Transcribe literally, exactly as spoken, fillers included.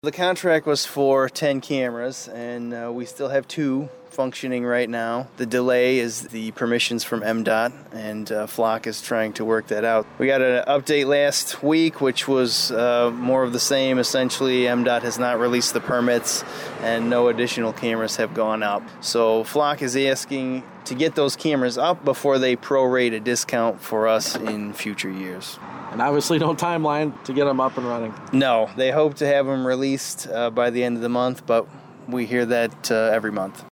The contract was for ten cameras, and uh, we still have two functioning right now. The delay is the permissions from M D O T, and uh, Flock is trying to work that out. We got an update last week, which was uh, more of the same. Essentially, M D O T has not released the permits, and no additional cameras have gone up. So Flock is asking to get those cameras up before they prorate a discount for us in future years. And obviously no timeline to get them up and running. No, they hope to have them released uh, by the end of the month, but we hear that uh, every month.